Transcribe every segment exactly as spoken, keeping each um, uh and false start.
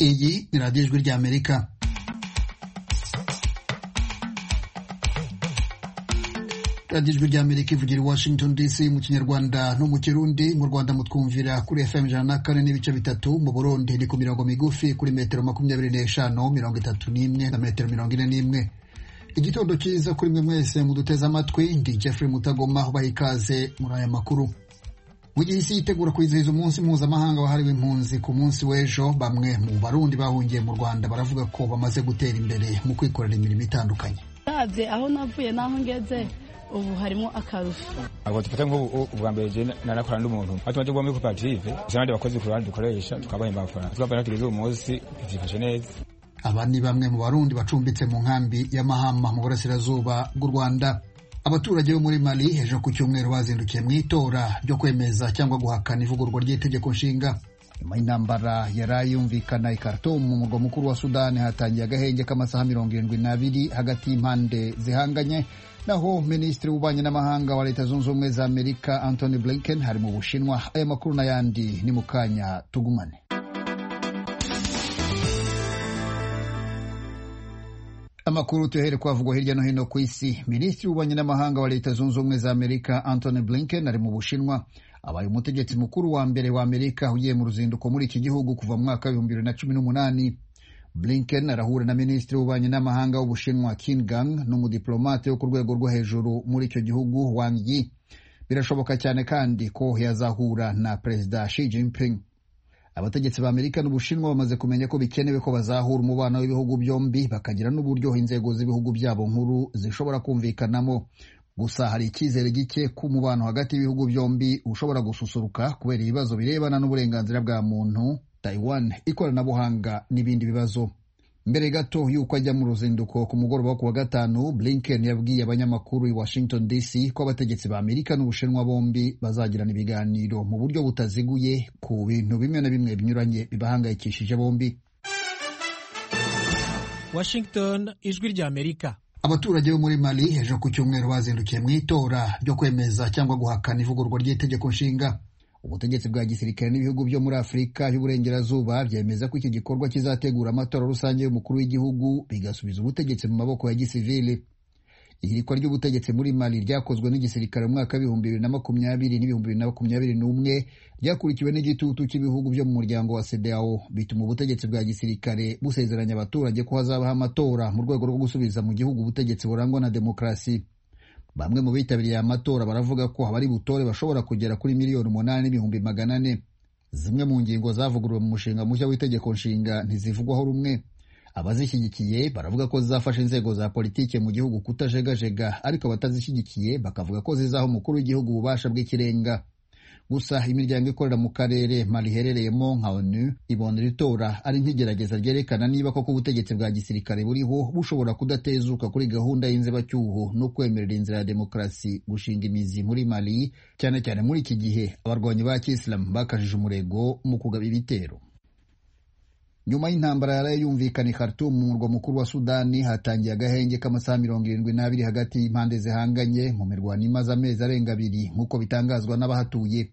Iyi ni radiyo ijwi ry'Amerika. radiyo ijwi ry'Amerika ivugira i Washington D C mu Kinyarwanda no mu Kirundi. Mu Rwanda mutwumvira kuri F M ijana na kane n'ibice bitatu, mu Burundi ni ku mirongo migufi kuri metero makumyabiri n'eshanu, mirongo itatu n'imwe na metero mirongo ine n'imwe. Igitondo cyiza kuri mwe mwese muduteze amatwi. Ndi Jeffrey Mutagoma ubaha ikaze muri aya makuru. Mu gihe isi yitegura kwizihiza umunsi mpuzamahanga wahariwe impunzi ku munsi w'ejo, bamwe mu Barundi bahungiye mu Rwanda baravuga ko bamaze gutera imbere mu kwikorera imirimo itandukanye. Ravye aho navuye naho ngeze ubu harimo akarusho. Abo dufata nk'ubu ubwa mbere je narakora n'umuntu atumaje gwa muri cooperative cyangwa abakozi ku ruhande dukoresha tukabaye mbafana twabana tugeze uyu munsi byifashe neza. Aba ni bamwe mu Barundi bacumbitse mu nkambi ya Mahama mu burasirazuba bw'u Rwanda. Abaturage bo muri Mali ejo ku cyumweru bazindukiye mu itora ryo kwemeza cyangwa guhakana ivugururwa ry'itegeko nshinga. Nyuma y'intambara yarayumvikana i Khartoum mu murwa mukuru wa Sudani, hatangiye agahenge k'amasaha mirongo irindwi n'abiri hagati y'impande zihanganye. Naho Minisitiri w'Ububanyi n'Amahanga wa Leta Zunze Ubumwe za Amerika Antony Blinken hari mu Bushinwa. Aya makuru n'ayandi ni mu kanya, tugumane. Amakuru tuhere kwavugwa hirya no hino ku isi. Minisitiri w'Ububanyi n'Amahanga wa Leta Zunze Ubumwe za Amerika Antony Blinken ari mu Bushinwa. Abaye umutegetsi mukuru wa mbere wa Amerika ugiye mu ruzinduko muri iki gihugu kuva mu mwaka w'ibihumbi bibiri na cumi n'umunani. Blinken arahura na Minisitiri w'Ububanyi n'Amahanga w'Ubushinwa Qin Gang n'umudiplomate wo ku rwego rwo hejuru muri icyo gihugu Wang Yi. Birashoboka cyane kandi ko yazahura na Perezida Xi Jinping. Abategetsi ba Amerika n'Ubushinwa bamaze kumenya ko bikenewe ko bazahura umubano w'ibihugu byombi bakagira n'uburyo inzego z'ibihugu byabo nkuru zishobora kumvikanamo. Gusa hari icyizere gike ko umubano hagati y'ibihugu byombi ushobora gususuruka kubera ibibazo birebana n'uburenganzira bwa muntu, Taiwan, ikoranabuhanga n'ibindi bibazo. Mbere gato y'uko ajya mu ruzinduko ku mugoroba ku wa gatanu, Blinken yabwiye abanyamakuru i Washington D C ko abategetsi ba Amerika n'Ubushinwa bombi bazagirana ibiganiro mu buryo butaziguye ku bintu bimwe na bimwe binyuranye bibahangayikishije bombi. Washington, ijwi rya Amerika. Abaturage bo muri Mali ejo ku cyumweru bazindukiye mu itora ryo kwemeza cyangwa guhakana ivugururwa ry'itegeko nshinga. Ubutegetsi bwa gisirikare n'ibihugu byo muri Afurika y'Uburengerazuba byemeza ko iki gikorwa kizategura amatora rusange y'umukuru w'igihugu bigasubiza ubutegetsi mu maboko ya gisivili. Ihirikwa ry'ubutegetsi muri Mali ryakozwe n'igisirikare mu mwaka w'ibihumbi bibiri na makumyabiri n'ibihumbi bibiri na makumyabiri n'umwe, ryakurikiwe n'igitutu cy'ibihugu byo mu muryango wa CEDEAO, bituma ubutegetsi bwa gisirikare busezeranya abaturage ko hazabaho amatora mu rwego rwo gusubiza mu gihugu ubutegetsi burangwa na demokarasi. Bamwe mu bitabiriye amatora baravuga ko abari butore bashobora kugera kuri miliyoni umunani n'ibihumbi magana ane. Zimwe mu ngingo zavuguruwe mu mushinga mushya w'itegeko nshinga ntizivugwaho rumwe. Abazishyigikiye baravuga ko zizafasha inzego za politike mu gihugu kutajegajega, ariko abatazishyigikiye bakavuga ko zizaha umukuru w'igihugu ububasha bw'ikirenga. Gusa imiryango ikorera mu karere Mali iherereyemo nka ONU ibonera itora ari nk'igerageza ryerekana niba koko ubutegetsi bwa gisirikare buriho bushobora kudatezuka kuri gahunda y'inzibacyuho no kwemerera inzira ya demokarasi gushinga imizi muri Mali, cyane cyane muri iki gihe abarwanyi ba Kisilamu bakajije umurego mu kugaba ibitero. Nyuma y'intambara yarayumvikana i Khartoum mu murwa mukuru wa Sudani, hatangiye agahenge k'amasaha mirongo irindwi n'abiri hagati y'impande zihanganye mu mirwano imaze amezi arenga abiri nk'uko bitangazwa n'abahatuye.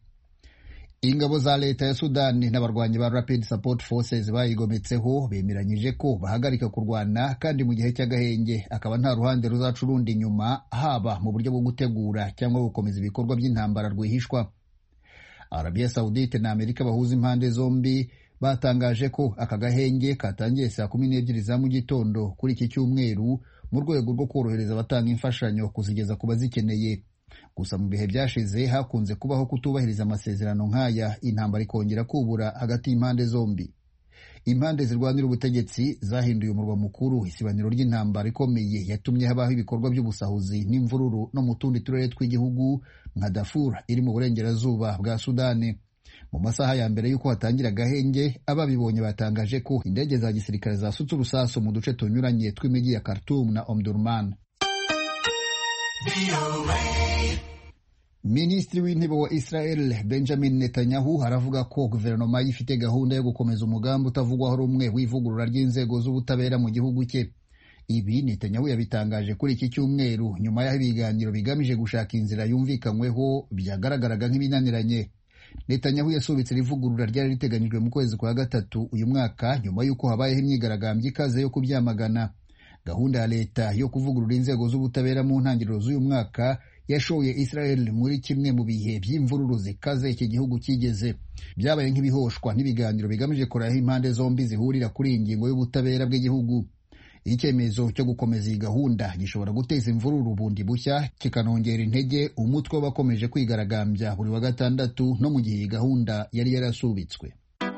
Ingabo za leta ya Sudani n'abarwanyi ba Rapid Support Forces bayigometseho bemeranyije ko bahagarika kurwana, kandi mu gihe cy'agahenge akaba nta ruhande ruzaca urundi inyuma, haba mu buryo bwo gutegura cyangwa gukomeza ibikorwa by'intambara rwihishwa. Arabia Saudite na Amerika bahuza impande zombi batangaje ko aka gahenge katangiye saa kumi n'ebyiri za mu gitondo kuri iki cyumweru mu rwego rwo korohereza abatanga imfashanyo kuzigeza ku bazikeneye. Gusa mu bihe byashize hakunze kubaho kutubahiriza amasezerano nk'aya, intambara ikongera kubura hagati y'impande zombi. Impande zirwanira ubutegetsi zahinduye umurwa mukuru isibaniro ry'intambara ikomeye yatumye habaho ibikorwa by'ubusahuzi n'imvururu no mu tundi turere tw'igihugu nka Darfur iri mu burengerazuba bwa Sudani. Mu masaha ya mbere y'uko hatangira agahenge, ababibonye batangaje ko indege za gisirikare zasutse urusasu mu duce tunyuranye tw'imijyi ya Khartoum na Omdurman. Minisitiri w'intebe wa Israel Benjamin Netanyahu aravuga ko guverinoma ye ifite gahunda yo gukomeza umugambi utavugwaho rumwe w'ivugurura ry'inzego z'ubutabera mu gihugu cye. Ibi Netanyahu yabitangaje kuri iki cyumweru nyuma y'aho ibiganiro bigamije gushaka inzira yumvikanyweho byagaragaraga nk'ibinaniranye. Netanyahu yasubitse rivugurura ryari riteganyijwe mu kwezi kwa gatatu uyu mwaka nyuma y'uko habayeho imyigaragambyo ikaze yo kubyamagana. Gahunda ya leta yo kuvugurura inzego z'ubutabera mu ntangiriro z'uyu mwaka yashoye Israel muri kimwe mu bihe by'imvururu zikaze iki gihugu kigeze. Byabaye nk'ibihoshwa n'ibiganiro bigamije kuraho impande zombi zihurira kuri iyi ngingo y'ubutabera bw'igihugu. Icyemezo cyo gukomeza iyi gahunda gishobora guteza imvururu bundi bushya, kikanongera intege umutwe w'abakomeje kwigaragambya buri wa gatandatu no mu gihe iyi gahunda yari yarasubitswe.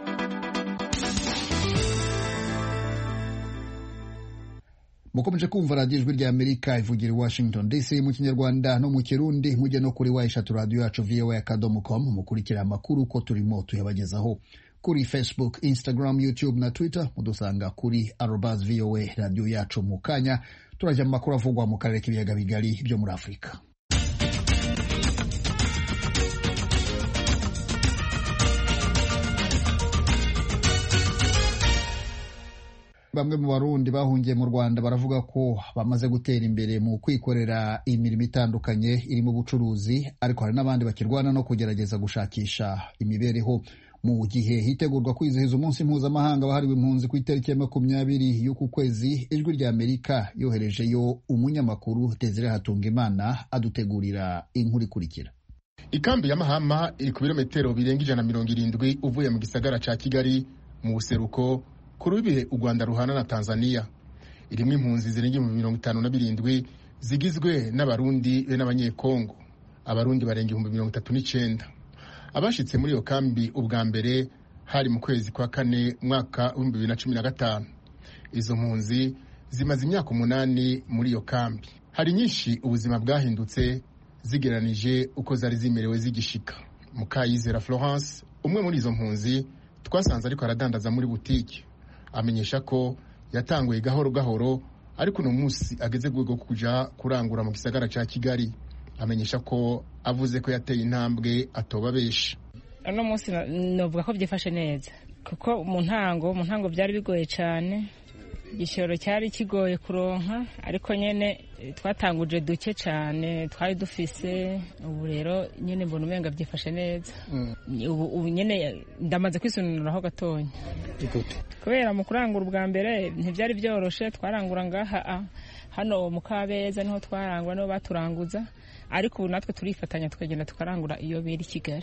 Mukomeje kumva radiyo ijwi rya Amerika ivugira i Washington D C mu Kinyarwanda no mu Kirundi. Mujye no kuri wa eshatu radiyo yacu v o a akadomo com mukurikira amakuru ko turimo tuyabagezaho kuri Facebook, Instagram, YouTube na Twitter. Mudusanga kuri arobase v o a radiyo yacu. Mu kanya turajya mu makuru avugwa mu karere k'ibiyaga bigari byo muri Afurika. Bamwe mu Barundi bahungiye mu Rwanda baravuga ko bamaze gutera imbere mu kwikorera imirimo itandukanye irimo ubucuruzi, ariko hari n'abandi bakirwana no kugerageza gushakisha imibereho. Mu gihe hitegurwa kwizihiza umunsi mpuzamahanga wahariwe impunzi ku itariki ya makumyabiri y'uku kwezi, ijwi rya Amerika yoherejeyo umunyamakuru Desire Hatungimana adutegurira inkuru ikurikira. Ikambi ya Mahama iri ku birometero birenga ijana na mirongo irindwi uvuye mu gisagara ca Kigali mu buseruko kuri ibihe u Rwanda ruhana na Tanzania. Irimo impunzi zirenga mu mirongo itanu na birindwi zigizwe n'abarundi be n'abanyekongo. Abarundi barenga ibihumbi mirongo itatu n'icenda. Abashitse muri iyo kambi ubwa mbere hari mu kwezi kwa kane mwaka w'ibihumbi bibiri na cumi na gatanu. Izo mpunzi zimaze imyaka umunani muri iyo kambi. Hari nyinshi ubuzima bwahindutse zigeranije uko zari zimerewe zigishika. Mukayizera Florence, umwe muri izo mpunzi, twasanze ariko aradandaza muri butike. Amenyesha ko yatanguye gahoro gahoro, ariko no munsi ageze gwo kuja kurangura mu gisagara ca Kigali. Amenyesha ko avuze ko yateye intambwe atoba besha. Ano munsi novuga ko byifashe neza, kuko mu ntango mu ntango byari bigoye cyane. Igishoro cyari kigoye kuronka, ariko nyene twatanguje duke cyane twari dufise. Ubu rero nyene mbona umenga byifashe neza. Ubu ubu nyene ndamaze kwisununuraho gatonya. Kubera mu kurangura ubwa mbere ntibyari byoroshe, twarangura ngaha hano mu Kabeza niho twarangwa no baturanguza, ariko ubu natwe turifatanya tukagenda tukarangura iyo biri Kigali.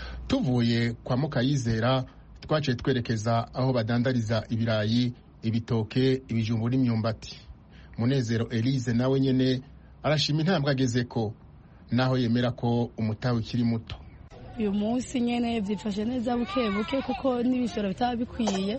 Tuvuye kwa Mukayizera twaciye twerekeza aho badandariza ibirayi, ibitoke, ibijumbu n'imyumbati. Munezero Elise nawe nyene arashima intambwe agezeko, naho yemera ko umutawe ukiri muto. Uyu munsi nyene byifashe neza buke buke, kuko n'ibishoro bitaba bikwiye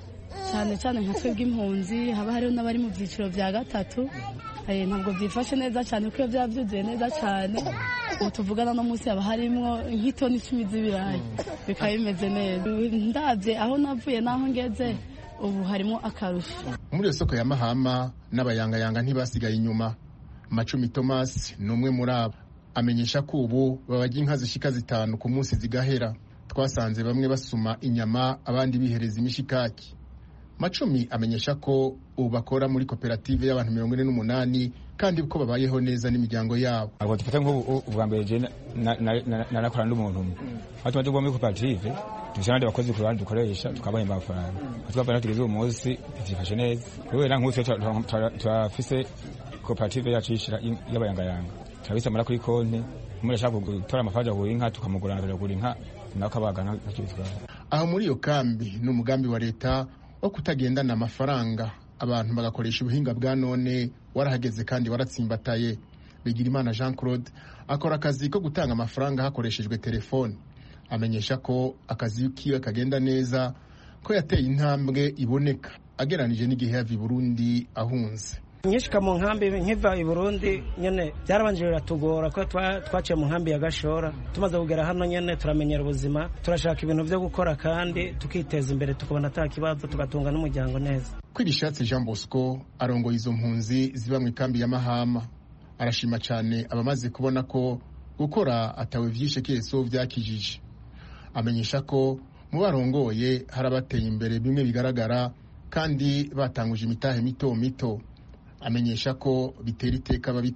cyane cyane nka twebwe impunzi. Haba hariho n'abari mu byiciro bya gatatu, ntabwo byifashe neza cyane kuko byabyuzuye neza cyane. Ubu tuvugana no munsi haba harimo nk'itoni icumi z'ibirayi, bikaba bimeze neza. Ndabye aho navuye naho ngeze ubu harimo akarusho. Muri iyo soko ya Mahama n'abayangayanga ntibasigaye inyuma. Macumi Thomas ni umwe muri abo. Amenyesha ko ubu babajya inka zishika zitanu ku munsi zigahera. Twasanze bamwe basuma inyama, abandi bihereza imishikaki. Macumi amenyesha ko ubu bakora muri koperative y'abantu mirongo ine n'umunani, kandi ko babayeho neza n'imiryango yabo. Abo dufata nk'ubu ubwa mbere je narakora n'umuntu umwe. Hatumaze kuba muri koperative dusanga abakozi ku ruhande dukoresha tukabahemba amafaranga. Twabana tugeze uwo munsi byifashe neza. Kubera nk'uko turafise koperative yacu ishira y'abayangayanga. Turabisama kuri konti, muri ashaka gutora amafaranga yo inka tukamugurana tukagura inka nakabagana nakibitwa. Aho muri iyo kambi n'umugambi wa leta wo kutagendana amafaranga, abantu bagakoresha ubuhinga bwa none warahageze kandi waratsimbataye. Bigirimana Jean Claude akora akazi ko gutanga amafaranga hakoreshejwe telefone. Amenyesha ko akazi kiwe kagenda neza, ko yateye intambwe iboneka ageranije n'igihe yavi Burundi ahunze. Nyishika mu nkambi nkiva i Burundi nyene byarabanje biratugora ko twaciye mu nkambi ya Gashora. Tumaze kugera hano nyene turamenyera ubuzima, turashaka ibintu byo gukora kandi tukiteza imbere, tukabona ata kibazo, tugatunga n'umuryango neza. Kwirishatse Jean Bosco arongoye izo mpunzi ziba mu ikambi ya Mahama. Arashima cyane abamaze kubona ko gukora atawe vyishe keso vyakijije. Amenyesha ko mu barongoye harabateye imbere bimwe bigaragara, kandi batanguje imitahe mito mito. Amenyesha ko bitera iteka babikora.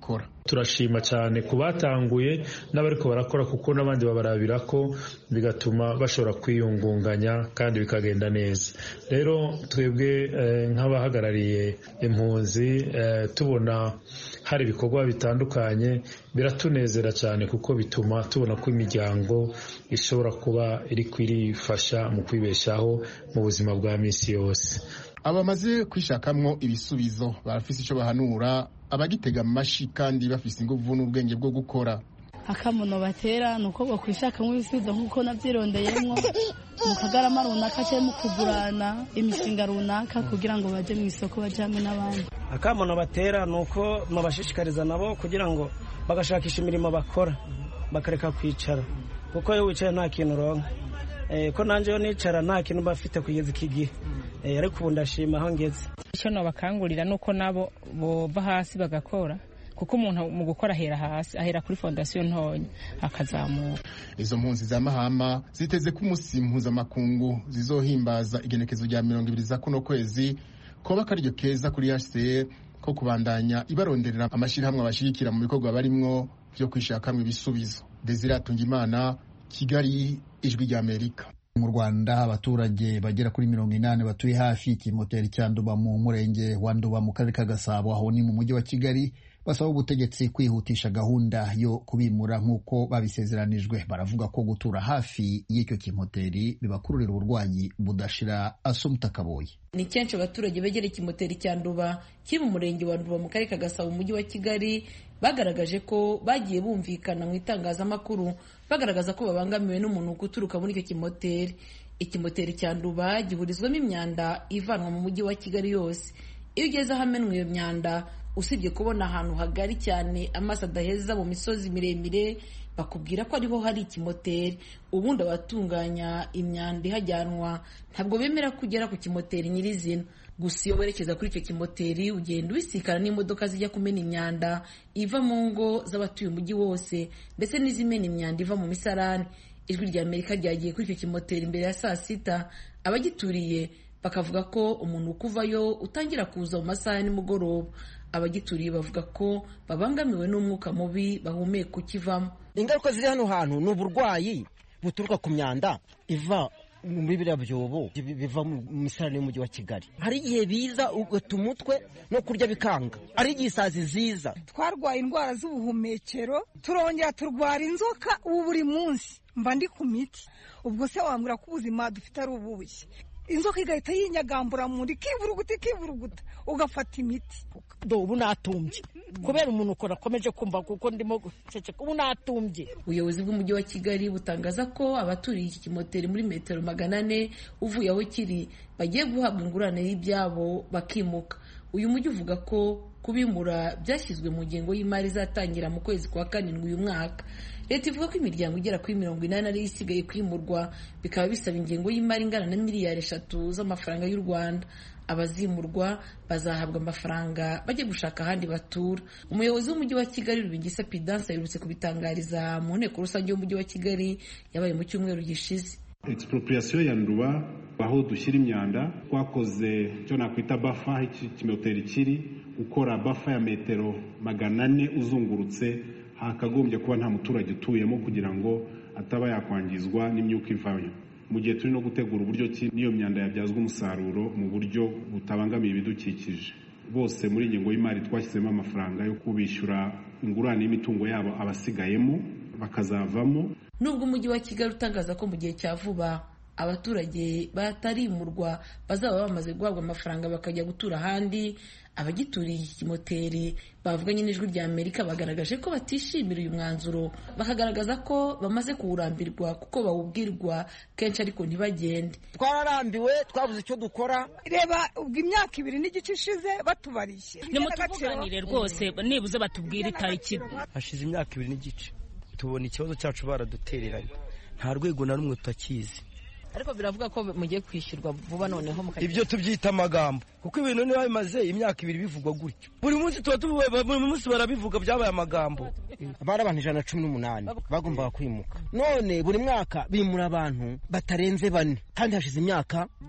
turashima cyane ku batanguye n'abariko barakora kuko n'abandi babarabira ko bigatuma bashobora kwiyungunganya kandi bikagenda neza. Rero twebwe eh, nk'abahagarariye impunzi eh, tubona hari ibikorwa bitandukanye biratunezera cyane kuko bituma tubona ko imiryango ishobora kuba iri kwirifasha mu kwibeshaho mu buzima bwa misi yose. Abamaze kwishakamwo ibisubizo barafise ico bahanura abagitega amashi kandi bafise inguvu n'ubwenge bwo gukora. Akamuno batera nuko bokwishakamo ibisubizo nkuko navyirondeyemwo mu kagarama runaka cyangwa mu kugurana imishinga runaka kugira ngo baje mu isoko bajamwe n'abandi. Akamuno batera nuko mabashishikariza nabo kugira ngo bagashakisha imirimo bakora bakareka kwicara kuko iyo wicaye nta kintu uronka. Eh, ko nanje yo nicara nta kintu bafite kugeza ikigihe. Eh, ariko ubu ndashima aho ngeze. Icyo no bakangurira nuko nabo bova hasi bagakora kuko umuntu mu gukora ahera hasi ahera kuri fondation ntonya akazamuka. Izo mpunzi za Mahama ziteze ku munsi mpuzamakungu zizohimbaza igenekezo rya mirongo ibiri za kuno kwezi ko bakaryo keza kuri H C R ko kubandanya ibaronderera amashirahamwe abashirikira mu bikorwa barimwo byo kwishakamwe ibisubizo. Desire Tungimana, Kigali, Ijwi rya Amerika. Mu Rwanda abaturage bagera kuri mirongo inani batuye hafi y'ikimoteri cya Nduba mu murenge wa Nduba mu karere ka Gasabo aho ni mu mujyi wa Kigali basaba ubutegetsi kwihutisha gahunda yo kubimura nk'uko babisezeranijwe. Baravuga ko gutura hafi y'icyo kimoteri bibakururira uburwayi budashira. Asumta Kaboyi. Ni kenshi abaturage begera ikimoteri cya Nduba kiri mu murenge wa Nduba mu karere ka Gasabo mu mujyi wa Kigali bagaragaje ko bagiye bumvikana mu itangazamakuru bagaragaza ko babangamiwe n'umuntu guturuka muri icyo kimoteri. Ikimoteri cya Nduba gihurizwamo imyanda ivanwa mu mujyi wa Kigali yose. Iyo ugeze ahamenwa iyo myanda usibye kubona ahantu hagari cyane amazi adaheza mu misozi miremire bakubwira ko ariho hari ikimoteri. Ubundi abatunganya imyanda ihajyanwa ntabwo bemera kugera ku kimoteri nyirizina. Gusa iyo werekeza kuri icyo kimoteri ugenda ubisikana n'imodoka zijya kumena imyanda iva mu ngo z'abatuye umujyi wose ndetse n'izimena imyanda iva mu misarani. Ijwi rya Amerika ryagiye kuri icyo kimoteri imbere ya saa sita. Abagituriye bakavuga ko umuntu ukuvayo utangira kuza mu masaha nimugoroba. Abagituriye bavuga ko babangamiwe n'umwuka mubi bahumeka ukivamo. Ingaruka ziri hano hantu ni uburwayi buturuka ku myanda iva muri biriya byobo biva mu misarani y'umujyi wa Kigali. Hari igihe biza ugata umutwe no kurya bikanga, ari igihe isazi ziza. Twarwaye indwara z'ubuhumekero turongera turwara inzoka ubu buri munsi mba ndi ku miti. Ubwo se wambwira ko ubuzima dufite ari ububuye? Inzoka igahita yinyagambura muri kivuruguti kivuruguta ugafata imiti. Do ubu natumbye kubera umuntu ukora akomeje kumva kuko ndimo guceceka ubu natumbye. Ubuyobozi bw'umujyi wa Kigali butangaza ko abaturiye iki kimoteri muri metero magana ane uvuye aho kiri bagiye guhabwa ingurane y'ibyabo bakimuka. Uyu mujyi uvuga ko kubimura byashyizwe mu ngengo y'imari izatangira mu kwezi kwa karindwi uyu mwaka. Leta ivuga ko imiryango igera kuri mirongo inani ari isigaye kwimurwa bikaba bisaba ingengo y'imari ingana na miliyari eshatu z'amafaranga y'u Rwanda. Abazimurwa bazahabwa amafaranga bajye gushaka ahandi batura. Umuyobozi w'umujyi wa Kigali Rubingisa Pidanse aherutse kubitangariza mu nteko rusange y'umujyi wa Kigali yabaye mu cyumweru gishize. Expropriation ya Nduba aho dushyira imyanda twakoze cyo nakwita bafa iki kimoteri kiri ukora bafa ya metero magana ane uzungurutse hakagombye kuba nta muturage utuyemo kugira ngo ataba yakwangizwa n'imyuka ivayo. Mu gihe turi no gutegura uburyo ki niyo myanda yabyazwa umusaruro mu buryo butabangamiye ibidukikije. Bose muri ingengo y'imari twashyizemo amafaranga yo kubishyura ingurane y'imitungo yabo abasigayemo bakazavamo. Nubwo umujyi wa Kigali utangaza ko mu gihe cya vuba abaturage batarimurwa bazaba bamaze guhabwa amafaranga bakajya gutura ahandi, abagituriye iki kimoteri bavuganye n'Ijwi rya Amerika bagaragaje ko batishimira uyu mwanzuro, bakagaragaza ko bamaze kuwurambirwa kuko bawubwirwa kenshi ariko ntibagende. Twararambiwe, twabuze icyo dukora. Reba ubwo imyaka ibiri n'igice ishize batubarishye. Nimutuvuganire rwose nibuze batubwira itariki. Hashize imyaka ibiri n'igice tubona ikibazo cyacu baradutereranye, nta rwego na rumwe tutakizi. Ariko biravuga ko mugiye kwishyurwa vuba noneho mukajya. Ibyo tubyita amagambo kuko ibintu niba bimaze imyaka ibiri bivugwa gutyo. Buri munsi tuba tuvuye buri munsi barabivuga byabaye amagambo. Abari abantu ijana na cumi n'umunani bagombaga kwimuka, none buri mwaka bimura abantu batarenze bane kandi hashize imyaka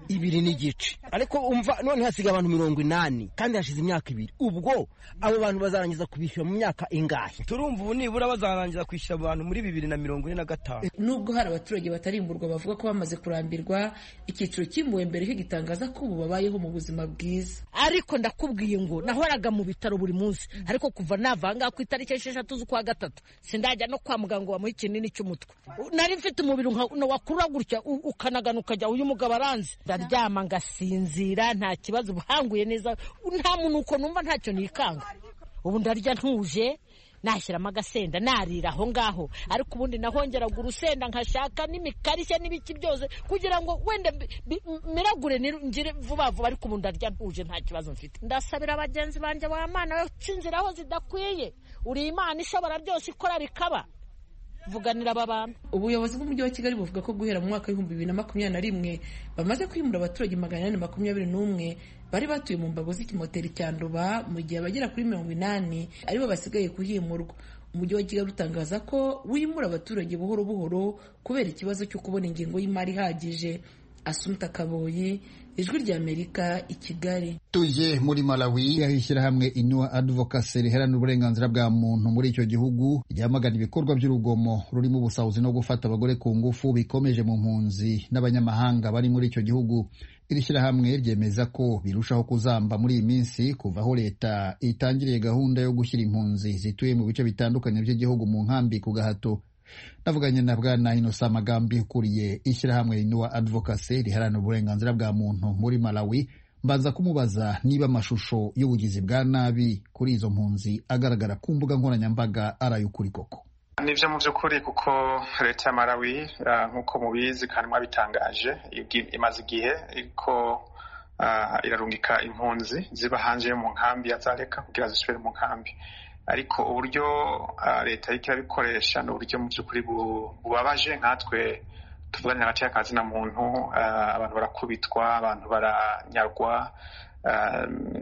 ibiri n'igice ariko umva none hasiga abantu mirongo inani kandi hashize imyaka ibiri ubwo abo bantu bazarangiza kubishyura mu myaka ingahe turumva ubu nibura bazarangiza kwishyura abantu muri bibiri na mirongo ine na gatanu. Nubwo hari abaturage batarimburwa bavuga ko bamaze kurambirwa icyiciro cy'impuhwe mbere kigitangaza ko ubu babayeho mu buzima bwiza. Ariko ndakubwiye ngo nahoraga mu bitaro buri munsi ariko kuva navanga ku itariki esheshatu z'ukwa gatatu sindajya no kwa muganga wamuha ikinini cy'umutwe. Nari mfite umubiri wakurura gutya ukanagana ukajya uyu mugabo aranze ndaryama ngasinzira nta kibazo buhanguye neza nta muntu uko numva ntacyo nikanga. Ubu ndarya ntuje nashyiramo agasenda narira aho ngaho ariko ubundi nahongeraga urusenda nkashaka n'imikarishya n'ibiki byose kugira ngo wenda miragure ngire vuba vuba ariko ubu ndarya ntuje nta kibazo mfite. Ndasabira abagenzi banjye wa Mana cinzira aho zidakwiye uri Imana ishobora byose ikora bikaba vuganira aba bantu. Ubuyobozi bw'umujyi wa Kigali buvuga ko guhera mu mwaka w'ibihumbi bibiri na makumyabiri na rimwe bamaze kwimura abaturage magana ane makumyabiri n'umwe bari batuye mu mbago z'ikimoteri cya Nduba mu gihe abagera kuri mirongo inani aribo basigaye kuhimurwa. Umujyi wa Kigali utangaza ko wimura abaturage buhoro buhoro kubera ikibazo cyo kubona ingengo y'imari ihagije. Asumta Kaboyi, Ijwi ry'Amerika, i Kigali. Tuje muri Malawi yahishyirahamwe Inua Advocacy riharanira uburenganzira bwa muntu muri icyo gihugu ryamagana ibikorwa by'urugomo rurimo ubusahuzi no gufata abagore ku ngufu bikomeje mu mpunzi n'abanyamahanga bari muri icyo gihugu. Iri shyirahamwe ryemeza ko birushaho kuzamba muri iyi minsi kuva aho leta itangiriye gahunda yo gushyira impunzi zituye mu bice bitandukanye by'igihugu mu nkambi ku gahato. Navuganye na Bwana Innocent Magambi ukuriye ishyirahamwe Inua Advocacy riharanira uburenganzira bwa muntu muri Malawi, mbanza kumubaza niba amashusho y'ubugizi bwa nabi kuri izo mpunzi agaragara ku mbuga nkoranyambaga ari ay'ukuri koko. Nivyo mu by'ukuri kuko leta ya Malawi nk'uko mubizi kandi mwabitangaje imaze igihe iriko uh, irarungika impunzi ziba hanze mu nkambi ya Zaleka kugira zisubire mu nkambi. Ariko uburyo uh, leta y'ikira bikoresha no uburyo mu by'ukuri bubabaje nkatwe tuvugana hagati y'akazi na muntu, uh, abantu barakubitwa, abantu baranyarwa, uh,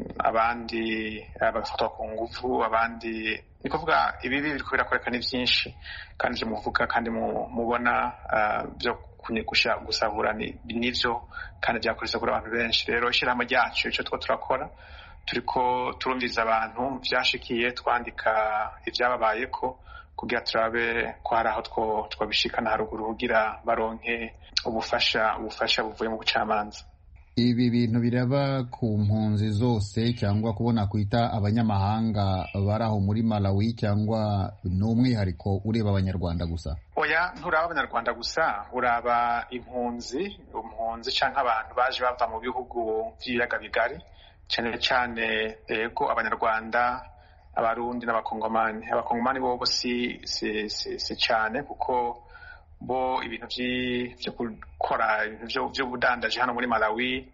abandi uh, bagafatwa ku nguvu, abandi ni kuvuga ibibi biriko birakoreka ni byinshi kandi je muvuga kandi mubona uh, byo kunyegusha gusahura nivyo kandi byakoresa kuri abantu benshi. Rero ishiramo ryacu ico two turakora turiko turumviza abantu byashikiye twandika ibyababayeko kugira turabe ko hari aho two twabishikana haruguru kugira baronke ubufasha ubufasha buvuye mu bucamanza. Ibi bintu biraba ku mpunzi zose cyangwa kubona kwita abanyamahanga baraho muri Malawi cyangwa n'umwihariko ureba abanyarwanda gusa? Oya, nturaba abanyarwanda gusa, uraba impunzi impunzi cyangwa abantu baje bava mu bihugu by'ibiyaga bigari cyane cyane ego abanyarwanda, abarundi n'abakongomani. Abakongomani bo si si si, si cyane kuko bo ibintu byo gukora ibintu byo budandaje hano muri Malawi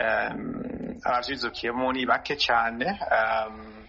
um, abavyizukiyemo ni bake cyane, um,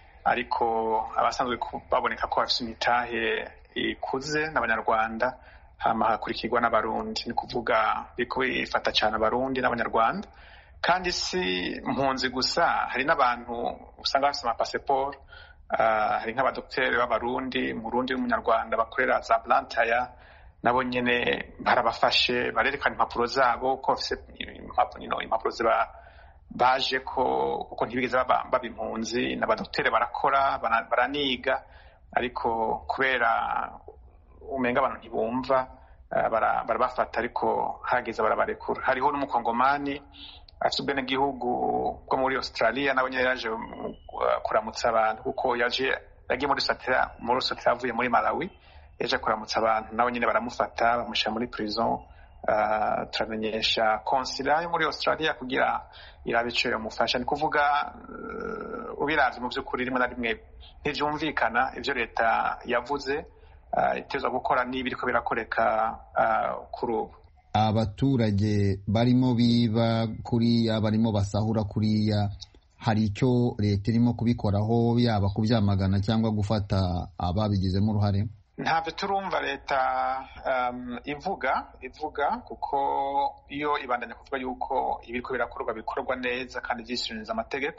ariko abasanzwe baboneka ko bafite imitahe ikuze n'abanyarwanda hama hakurikirwa n'abarundi. Ni kuvuga biko bifata cyane abarundi n'abanyarwanda, kandi si mpunzi gusa, hari n'abantu usanga bafite amapasiporo, uh, hari nk'abadokiteri b'abarundi, murundi n'umunyarwanda bakorera za Blantyre, nabo nyene barabafashe barerekana impapuro zabo ko bafite impapuro ziba baje ko kuko ntibigeze baba impunzi. N'abadokiteri barakora baraniga, ariko kubera umenga abantu ntibumva barabafata, ariko hageze barabarekura. Hariho n'umukongomani afite ubwenegihugu bwo muri Australia, nabo nyene yaje kuramutsa abantu kuko yaje yagiye muri Australia muri Australia avuye muri Malawi, yaje kuramutsa abantu, nabo nyene baramufata bamushyira muri prison. Uh, turamenyesha konsila yo muri Australia kugira irabe ico yomufasha. Ni kuvuga uh, ubiravye mu by'ukuri rimwe na rimwe ntivyumvikana ivyo leta yavuze uh, itezwa gukora n'ibiriko birakoreka uh, kuri ubu. Abaturage barimo biba kuriya, barimo basahura kuriya, hari icyo leta irimo kubikoraho, yaba kubyamagana cyangwa gufata ababigizemo uruhare? Ntabwo turumva leta um, ivuga ivuga kuko iyo ibandanya kuvuga yuko ibiriko birakorwa bikorwa neza kandi byishyuririza amategeko.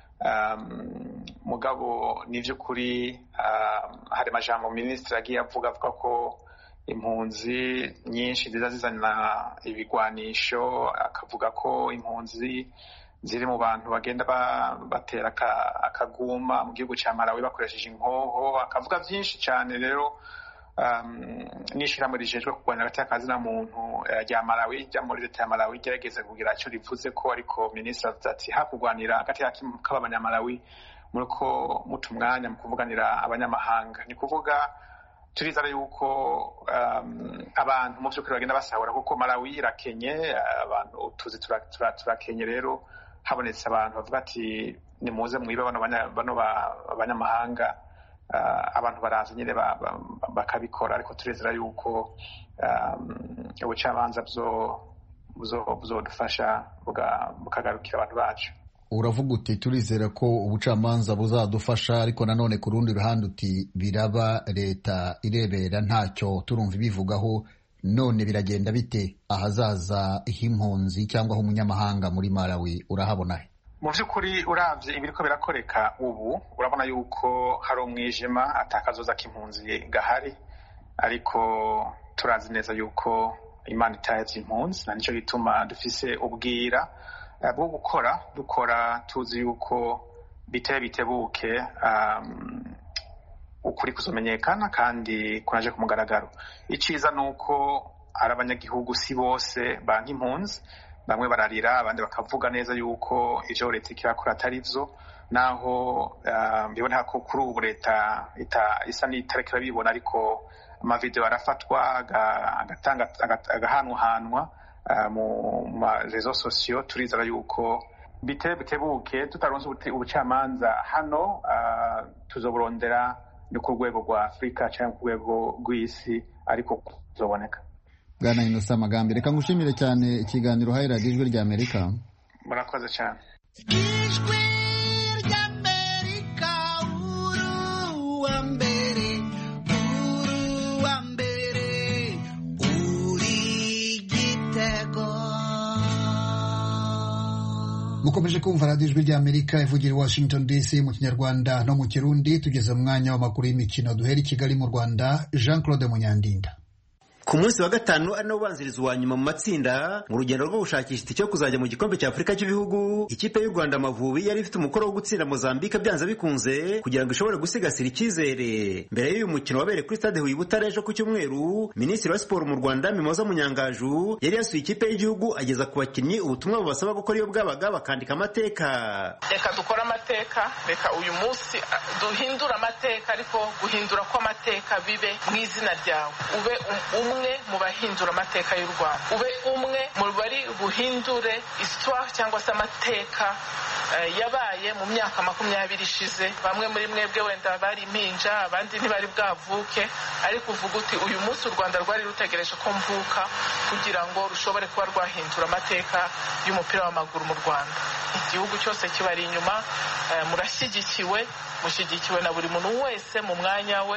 Um, mugabo nivyo kuri um, hari majambo ministre agiye avuga avuga ko impunzi nyinshi ziza zizana ibigwanisho, akavuga ko impunzi ziri mu bantu bagenda batera akaguma mu gihugu cya Malawi bakoresheje inkoho, akavuga byinshi cyane. Rero n'ishyirahamwe rijejwe kurwanya hagati y'akazina muntu rya Malawi rya muri leta ya Malawi gerageza kugira icyo rivuze ko, ariko minisitiri avuze ati hakugwanira hagati y'abanyamalawi muri ko muta umwanya mu kuvuganira abanyamahanga. Ni kuvuga turizera yuko abantu mu by'ukuri bagenda basahura, kuko Malawi irakenye, abantu tuzi turakenye. Rero habonetse abantu bavuga ati nimuze mwibe bano abanyamahanga, abantu baraza nyine bakabikora, ariko turizera yuko ubucamanza buzodufasha bukagarukira abantu bacu. Uravuga uti turizera ko ubucamanza buzadufasha, ariko nanone ku rundi ruhande uti biraba leta irebera ntacyo turumva ibivugaho. None biragenda bite ahazaza h'impunzi cyangwa h'umunyamahanga muri Malawi, urahabona he? Mu by'ukuri uravye ibiriko birakoreka ubu, urabona yuko hari umwijima, atakazoza k'impunzi gahari, ariko turazi neza yuko Imana itaheze impunzi, na nico gituma dufise ubwira bwo gukora dukora tuzi yuko biteye bitebuke um, ukuri kuzomenyekana kandi kunaje ku mugaragaro. Iciza nuko ari abanyagihugu si bose banka impunzi, bamwe bararira abandi bakavuga neza yuko ivyo leta ikirakora atari vyo, naho mbibona um, ko kuri ubu leta isa n'itarekera bibona, ariko amavideo arafatwa agatanga agahanwahanwa mu marezo sosiyo. Turizera yuko biteye bitebuke tutaronse ubucamanza hano tuzoburondera ni ku rwego rwa Afurika cyangwa ku rwego rw'isi, ariko kuzoboneka. Bwana Innocent Magambi, reka ngushimire cyane ikiganiro hayi radiyo Ijwi rya Amerika. Murakoze cyane. Ijwi rya Amerika, uru wa mbere, uru wa mbere, uri gitego. Mukomeje kumva radiyo Ijwi rya Amerika ivugira i Washington D C mu Kinyarwanda no mu Kirundi. Tugeze mu mwanya w'amakuru y'imikino, duhera i Kigali mu Rwanda. Jean Claude Munyandinda. Ku munsi wa gatanu ari nawo ubanziriza uwa nyuma mu matsinda mu rugendo rwo gushakisha itike cyo kuzajya mu gikombe cya Afurika cy'ibihugu, ikipe y'u Rwanda Amavubi yari ifite umukoro wo gutsinda Mozambique byanze bikunze kugira ngo ishobore gusigasira icyizere. Mbere y'uyu mukino wabereye kuri stade Huye Butare ejo ku cyumweru, Minisitiri wa Siporo mu Rwanda Mimoza Munyangaju yari yasuye ikipe y'igihugu ageza ku bakinnyi ubutumwa bubasaba gukora iyo bwabaga bakandika amateka. Reka dukora amateka, reka uyu munsi duhindura amateka, ariko guhindura kw'amateka bibe mu izina ryawe, ube umwe mu bahindura amateka y'u Rwanda, ube umwe mu bari buhindure histoire cyangwa se amateka yabaye mu myaka makumyabiri ishize. Bamwe muri mwebwe wenda bari impinja, abandi ntibari bwavuke, ariko uvuga uti uyu munsi u Rwanda rwari rutegereje ko mvuka kugira ngo rushobore kuba rwahindura amateka y'umupira w'amaguru mu Rwanda. Igihugu cyose kibari inyuma, murashyigikiwe, mushyigikiwe na buri muntu wese mu mwanya we.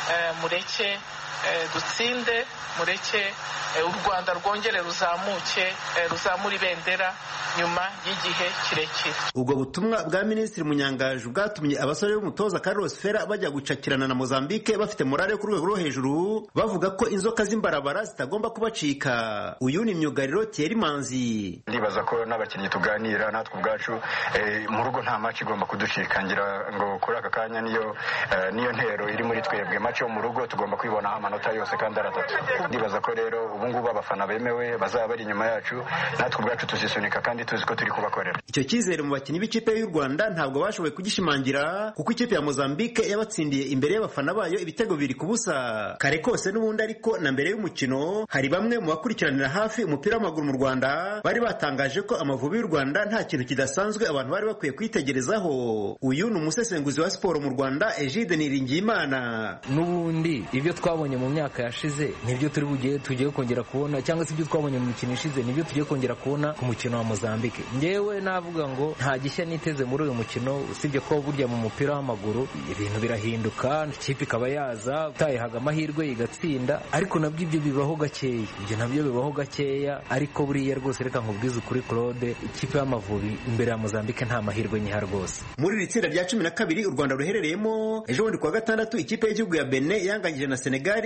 Mureke dutsinde, mureke u Rwanda rwongere ruzamuke, ruzamura ibendera nyuma y'igihe kirekire. Ubwo butumwa bwa Minisitiri Munyangaju bwatumye abasore b'umutoza Carlos Ferrer bajya gucakirana na Mozambique bafite morale ku rwego rwo hejuru, bavuga ko inzoka z'imbarabara zitagomba kubacika. Uyu ni myugariro Thierry Manzi. Ndibaza ko n'abakinnyi tuganira natwe ubwacu mu rugo nta match igomba kuducika, ngira ngo kuri aka kanya niyo niyo ntero iri muri twebwe. Match yo mu rugo tugomba kwibona amanota yose kandi aratatu. Ndibaza ko rero ubu ngubu abafana bemewe bazaba bari inyuma yacu, natwe ubwacu tuzisunika kandi tuzi ko turi kubakorera. Icyo cyizere mu bakinnyi b'ikipe y'u Rwanda ntabwo bashoboye kugishimangira, kuko ikipe ya Mozambique yabatsindiye imbere y'abafana bayo ibitego biri ku busa. Kare kose n'ubundi ariko na mbere y'umukino hari bamwe mu bakurikiranira hafi umupira w'amaguru mu Rwanda bari batangaje ko Amavubi y'u Rwanda nta kintu kidasanzwe abantu bari bakwiye kwitegerezaho. Uyu ni umusesenguzi wa siporo mu Rwanda Egide Niringiyimana. N'ubundi ibyo twabonye mu myaka yashize nibyo turi bugiye tugiye kongera kubona, cyangwa se ibyo twabonye mu mikino ishize nibyo tugiye kongera kubona ku mukino wa Mozambique. Ngewe navuga ngo nta gishya niteze muri uyu mukino, usibye ko burya mu mupira w'amaguru ibintu birahinduka, ikipe ikaba yaza utayihaga amahirwe igatsinda, ariko nabyo ibyo bibaho gakeya, ibyo nabyo bibaho gakeya. Ariko buriya rwose reka nkubwize ukuri Claude, ikipe y'Amavubi imbere ya Mozambique nta mahirwe nyiha rwose. Muri iri tsinda rya cumi na kabiri u Rwanda ruherereyemo, ejo bundi kuwa gatandatu ikipe y'igihugu ya Benin yanganyije na Senegal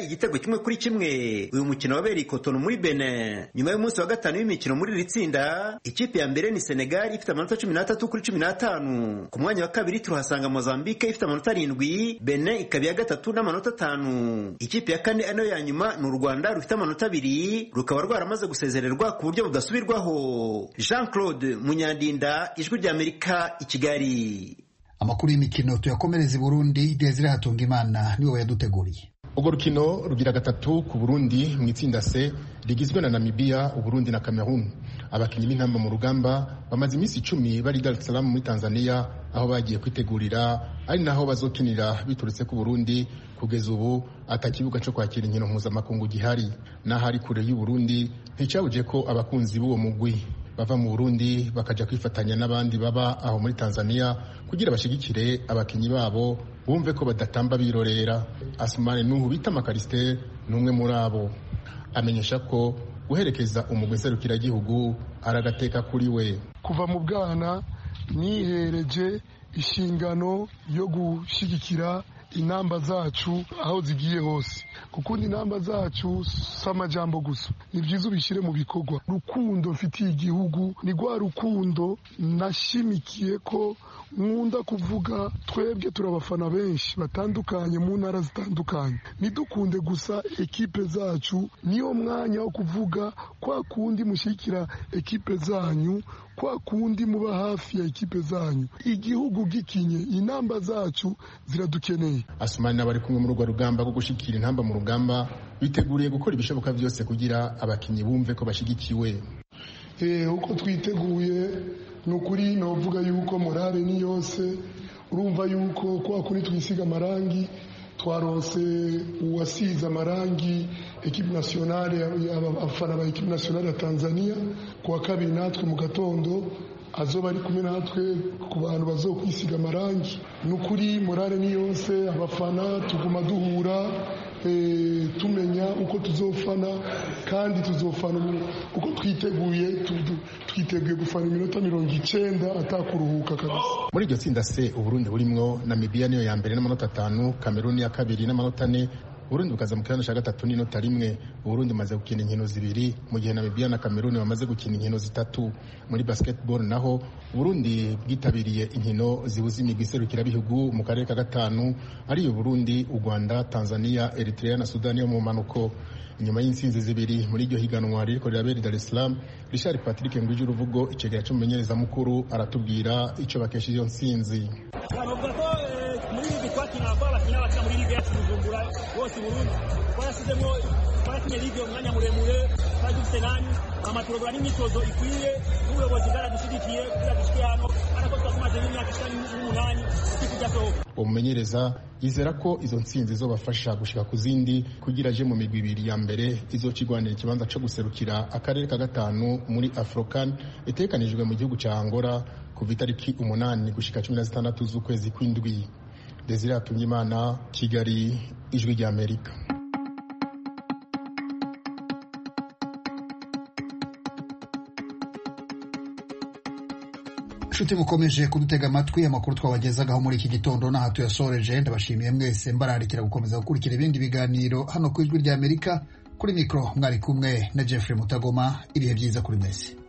Senegal igitego kimwe kuri kimwe. Uyu mukino wabereye Cotonou muri Benin. Nyuma y'umunsi wa gatanu w'imikino muri iri tsinda, ikipe ya mbere ni Senegal ifite amanota cumi n'atatu kuri cumi n'atanu. Ku mwanya wa kabiri turahasanga Mozambique ifite amanota arindwi, Benin ikaba iya gatatu n'amanota atanu. Ikipe ya kane ano ya nyuma ni u Rwanda rufite amanota abiri, rukaba rwaramaze gusezererwa ku buryo budasubirwaho. Jean Claude Munyandinda, Ijwi ry'Amerika, i Kigali. Amakuru y'imikino tuyakomereza i Burundi. Desire Hatungimana niwe yaduteguriye. Urwo rukino rugira gatatu ku Burundi mu itsinda C rigizwe na Namibia, Uburundi na Cameroon. Abakinyi b'intamba mu rugamba bamaze iminsi icumi bari Dar es Salaam muri Tanzania, aho bagiye kwitegurira ari naho bazokinira biturutse ku Burundi. Kugeza ubu atakibuga cyo kwakira inkino mpuzamakungu gihari, naho ari kure y'u Burundi nticyabuje ko abakunzi b'uwo mugwi bava mu Burundi bakaja kwifatanya n'abandi baba aho muri Tanzania kugira bashigikire abakinyi babo bumve ko badatamba birorera. Asmane Nuhu bita Makariste numwe muri abo amenyesha ko guherekeza umugwi serukiragihugu aragateka kuri we. Kuva mu bwana nihereje ishingano yo gushigikira inamba zacu aho zigiye hose, kuko inamba zacu samajambo gusa, ni byiza ubishyire mu bikorwa. Rukundo mfitiye igihugu ni rwa rukundo nashimikiye ko nkunda kuvuga. Twebwe turabafana benshi batandukanye mu ntara zitandukanye, nidukunde gusa ekipe zacu. Niyo mwanya wo kuvuga kwa kundi mushyikira ekipe zanyu, kwa kundi muba hafi ya ekipe zanyu. Igihugu gikinye, inamba zacu ziradukeneye. Asumani n'abari kumwe muri urwo rugamba rwo gushikira intamba mu rugamba biteguriye gukora ibishoboka byose kugira abakinyi bumve ko bashigikiwe. Eh, uko twiteguye nukuri novuga yuko morale ni yose. Urumva yuko kwa kuri twisiga amarangi twarose uwasiza amarangi ekipe nationale, abafana ba ekipe nationale ya Tanzania. Kwa kabiri natwe mu gatondo azoba ari kumwe natwe ku bantu bazokwisiga amarangi. Nukuri morale ni yose, abafana tuguma duhura e, tumenya uko tuzofana, kandi tuzofana uko twiteguye. Twiteguye gufana iminota mirongo icenda atakuruhuka kabisa. Muri iryo tsinda C Uburundi burimwo Namibia niyo ya mbere n'amanota atanu, Cameroon ya kabiri n'amanota ane, Burundi bukaza mu kirano cya gatatu n'inota rimwe. Burundi maze gukina inkino zibiri, mu gihe Namibia na Cameroon bamaze gukina inkino zitatu. Muri basketball naho Burundi bwitabiriye inkino zihuza imigwi iserukirabihugu mu karere ka gatanu, ariyo Burundi, u Rwanda, Tanzania, Eritrea na Sudani yo mu manuko. Inyuma y'insinzi zibiri muri iryo higanwa ririko rirabera Dar es Salaam, Richard Patrick Ngwije uruvugo icegera cy'umumenyereza mukuru aratubwira ico bakesha iyo nsinzi. Muri ibi twakina kwa bakina bakina muri ligue yacu Bujumbura bose Burundi barasizemo barakinye ligue umwanya muremure bagifite nani amaturogora n'imyitozo ikwiye n'ubuyobozi bwaradushigikiye kugira dushike hano ariko twasumaje n'imyaka ishani n'umunani tukijasohoka. Umumenyereza yizera ko izo nsinzi zobafasha gushika ku zindi kugira aje mu migwi ibiri ya mbere izocigwanira ikibanza cyo guserukira akarere ka gatanu muri Afrocan itekanijwe mu gihugu cya Angola kuva itariki umunani gushika cumi na zitandatu z'ukwezi kw'indwi. Desire Hatungimana, Kigali, Ijwi ry'Amerika. Nshuti mukomeje kudutega amatwi, amakuru twabagezagaho muri iki gitondo n'aha tuyasoreje. Ndabashimiye mwese, mbararikira gukomeza gukurikira ibindi biganiro hano ku Ijwi ry'Amerika. Kuri mikro mwari kumwe na Jeffrey Mutagoma. Ibihe byiza kuri mwese.